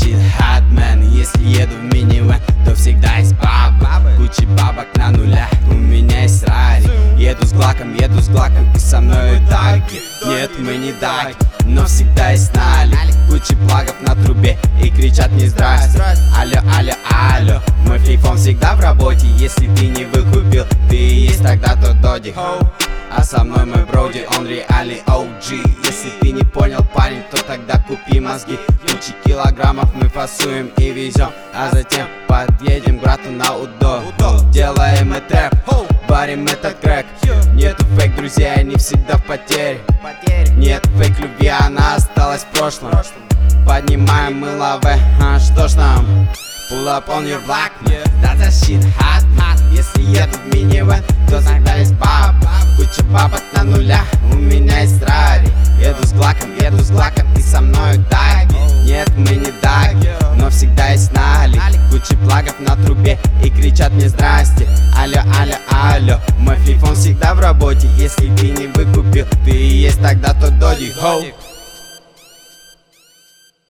shit hot, man. Если еду в минивэн, то всегда есть бабы. Куча бабок на нулях, у меня есть рари. Еду с глаком, и со мной таги. Нет, мы не даги, но всегда есть налик. Куча плагов на трубе и кричат мне здрасте. Алло, алло, алло. Мой флейфон всегда в работе. Если ты не выкупил, ты и есть тогда тот доди. А со мной мой броди, он реальный OG. Если ты не понял, парень, то тогда купи мозги. Кучи килограммов мы фасуем и везем, а затем подъедем к брату на УДО. Делаем и трэп, варим этот крэк. Нету фейк, друзья, они всегда в потере. Нет фейк любви, она осталась в прошлом. Поднимаем мы лаве, а что ж нам? Pull up on your block, that's that shit hot. Если еду в минивэн, то всегда есть баб. Куча бабок на нулях, у меня есть рари. Еду с глаком, и со мною таги. Нет, мы не даги, но всегда есть налик. Куча плагов на трубе и кричат мне здрасте. Алло, алло, алло. Мой флейфон всегда в работе. Если ты не выкупил, ты и есть тогда тот доди.